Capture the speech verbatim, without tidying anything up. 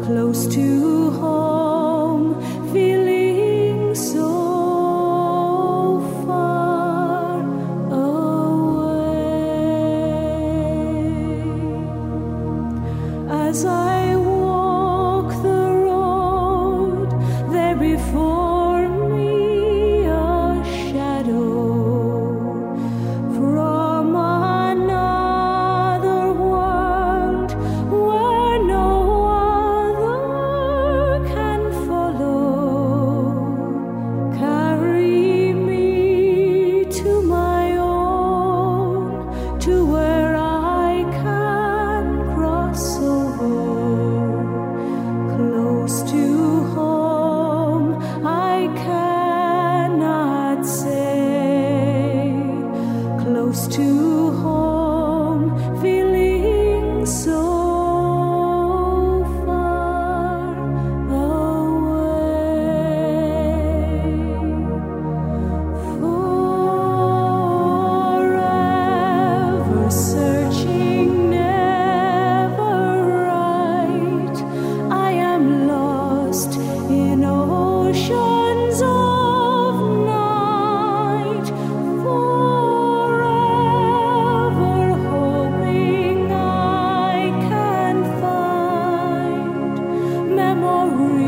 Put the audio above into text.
close to home, feeling so far away. As I walk the road, there before me a shadow from another world where no other can follow. Carry me to my own, to where I can cross over. Close to home, I cannot say. Close to home, feeling so far away. Forever searching, never right. I am lost in oceans of night. Forever hoping I can find memories